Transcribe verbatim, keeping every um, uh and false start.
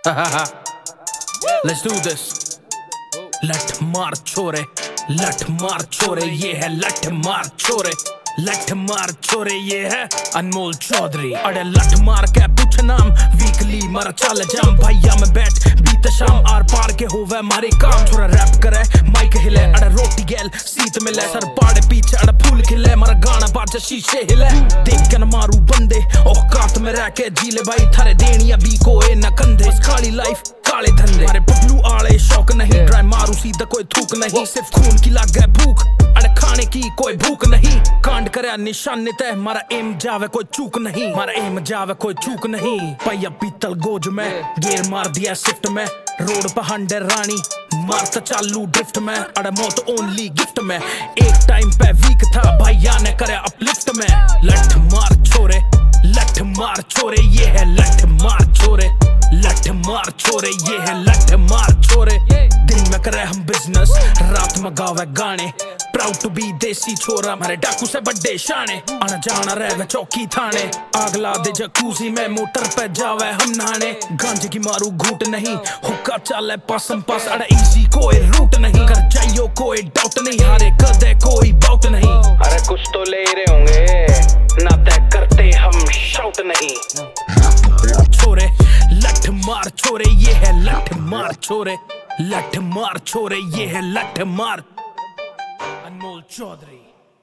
Let's do this. लठ मार छोरे, लठ मार छोरे, ये है लठ मार छोरे, लठ मार छोरे, ये है अनमोल चौधरी। अरे लठ मार के पूछ नाम, वीकली मर चल जाम, भैया में बैठ बीत शाम, आर पार के होवे मारे काम। छोरा रैप करे, माइक हिले, अरे रोटी गैल सीत मिले, सर पाड़े पीछे अरे फूल खिले, मारा गाना बाजे शीशे हिले। देख के न मारू बंदे, औकात में रह के जीले भाई, थारे देनिया भी कोई न कंधे। काली लाइफ काले धंधे, अरे पगलू आले शौक नहीं, ड्राई मारू सीधा कोई थूक नहीं, सिर्फ खून की लाग है भूख, अरे खाने की कोई भूख नहीं। कांड करे निशान तय, मारा एम जावे कोई चूक नहीं, मारा एम जावे कोई चूक नहीं। पैया पीतल गोज में गेर मार दिया शिफ्ट में, रोड पर हंडे रानी मारता चालू ड्रिफ्ट में, अरे मौत ओनली गिफ्ट में। एक टाइम पे वीक था भैया ने करे अपलिफ्ट में। लठ मार छोरे, लठ मार छोरे, ये है लठ मार छोरे, लठ मार छोरे, ये है लठ मार छोरे। दिन में करे हम बिजनेस, रात में गावे गाने, प्राउड टू बी देसी छोरा, हमारे डाकू से बड्डे शाने। आना जाना रहे चौकी थाने, आग ला दे जकूजी में, मोटर पे जावे हम नहाने। गांजे की मारू घूट नहीं, हुक्का चाले पासम पास, अरे इजी कोई रूट नहीं, कर जाइयो कोई डाउट नहीं, हारे कदे कोई बाउट नहीं। अरे कुछ तो ले रहे होंगे, ना तय करते हम शाउट नहीं। छोरे लठ मार छोरे, ये है लठ मार छोरे, लठ मार छोरे, ये है लठ मार। अनमोल चौधरी।